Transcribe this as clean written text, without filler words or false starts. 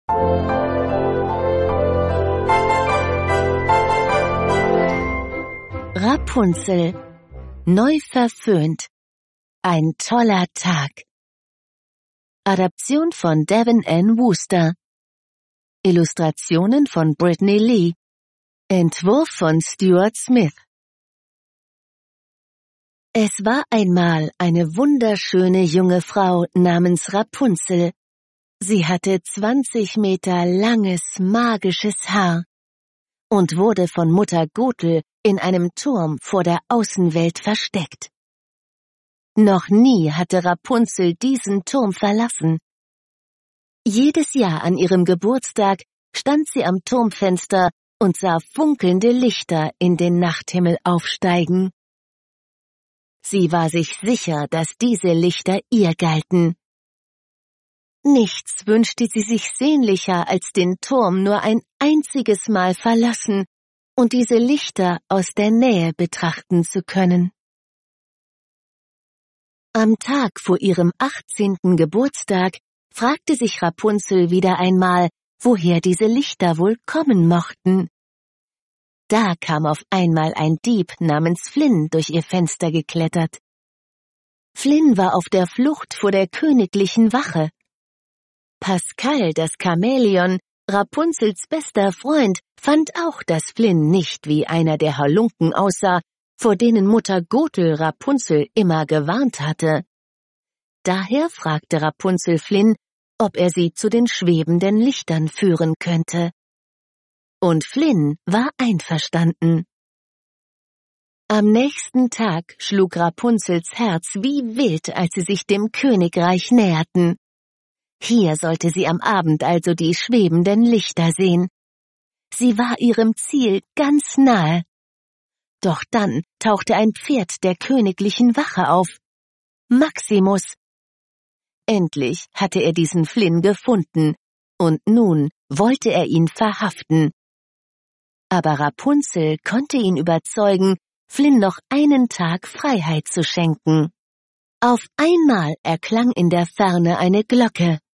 Rapunzel, neu verföhnt. Ein toller Tag. Adaption von Devin N. Wooster. Illustrationen von Brittany Lee. Entwurf von Stuart Smith. Es war einmal eine wunderschöne junge Frau namens Rapunzel. Sie hatte 20 Meter langes, magisches Haar und wurde von Mutter Gothel in einem Turm vor der Außenwelt versteckt. Noch nie hatte Rapunzel diesen Turm verlassen. Jedes Jahr an ihrem Geburtstag stand sie am Turmfenster und sah funkelnde Lichter in den Nachthimmel aufsteigen. Sie war sich sicher, dass diese Lichter ihr galten. Nichts wünschte sie sich sehnlicher, als den Turm nur ein einziges Mal verlassen und diese Lichter aus der Nähe betrachten zu können. Am Tag vor ihrem 18. Geburtstag fragte sich Rapunzel wieder einmal, woher diese Lichter wohl kommen mochten. Da kam auf einmal ein Dieb namens Flynn durch ihr Fenster geklettert. Flynn war auf der Flucht vor der königlichen Wache. Pascal, das Chamäleon, Rapunzels bester Freund, fand auch, dass Flynn nicht wie einer der Halunken aussah, vor denen Mutter Gothel Rapunzel immer gewarnt hatte. Daher fragte Rapunzel Flynn, ob er sie zu den schwebenden Lichtern führen könnte. Und Flynn war einverstanden. Am nächsten Tag schlug Rapunzels Herz wie wild, als sie sich dem Königreich näherten. Hier sollte sie am Abend also die schwebenden Lichter sehen. Sie war ihrem Ziel ganz nahe. Doch dann tauchte ein Pferd der königlichen Wache auf. Maximus. Endlich hatte er diesen Flynn gefunden, und nun wollte er ihn verhaften. Aber Rapunzel konnte ihn überzeugen, Flynn noch einen Tag Freiheit zu schenken. Auf einmal erklang in der Ferne eine Glocke.